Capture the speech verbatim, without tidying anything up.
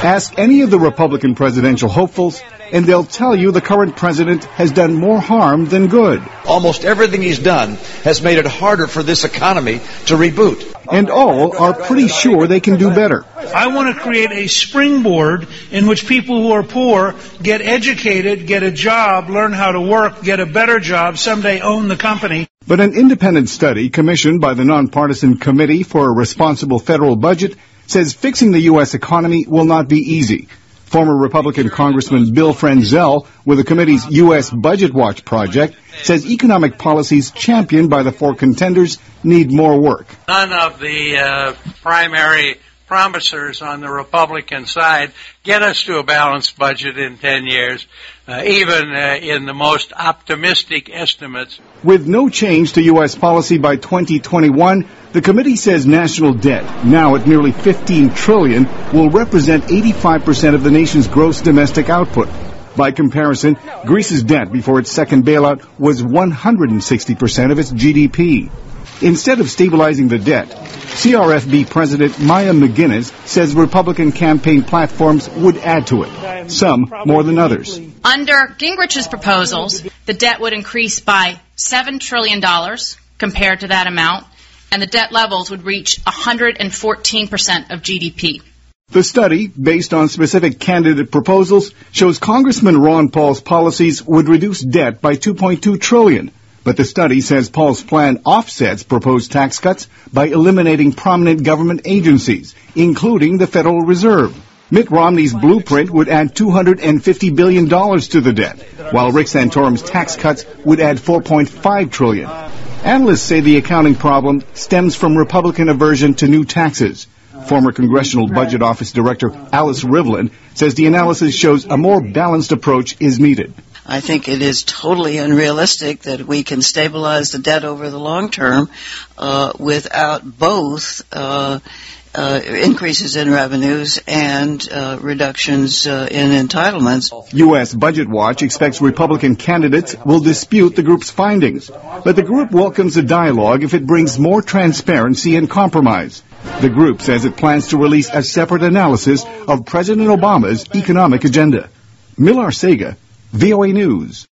Ask any of the Republican presidential hopefuls, and they'll tell you the current president has done more harm than good. Almost everything he's done has made it harder for this economy to reboot. And all are pretty sure they can do better. I want to create a springboard in which people who are poor get educated, get a job, learn how to work, get a better job, someday own the company. But an independent study commissioned by the Nonpartisan Committee for a Responsible Federal Budget says fixing the U S economy will not be easy. Former Republican Congressman Bill Frenzel, with the committee's U S Budget Watch project, says economic policies championed by the four contenders need more work. None of the uh, primary promisers on the Republican side get us to a balanced budget in ten years, uh, even uh, in the most optimistic estimates. With no change to U S policy by twenty twenty-one, the committee says national debt, now at nearly fifteen trillion dollars, will represent eighty-five percent of the nation's gross domestic output. By comparison, Greece's debt before its second bailout was one hundred sixty percent of its G D P. Instead of stabilizing the debt, C R F B President Maya McGuinness says Republican campaign platforms would add to it, some more than others. Under Gingrich's proposals, the debt would increase by seven trillion dollars compared to that amount, and the debt levels would reach one hundred fourteen percent of G D P. The study, based on specific candidate proposals, shows Congressman Ron Paul's policies would reduce debt by two point two trillion dollars. But the study says Paul's plan offsets proposed tax cuts by eliminating prominent government agencies, including the Federal Reserve. Mitt Romney's blueprint would add two hundred fifty billion dollars to the debt, while Rick Santorum's tax cuts would add four point five trillion dollars. Analysts say the accounting problem stems from Republican aversion to new taxes. Former Congressional Budget Office Director Alice Rivlin says the analysis shows a more balanced approach is needed. I think it is totally unrealistic that we can stabilize the debt over the long term uh, without both uh, uh, increases in revenues and uh, reductions uh, in entitlements. U S Budget Watch expects Republican candidates will dispute the group's findings, but the group welcomes a dialogue if it brings more transparency and compromise. The group says it plans to release a separate analysis of President Obama's economic agenda. Millar Sega, V O A News.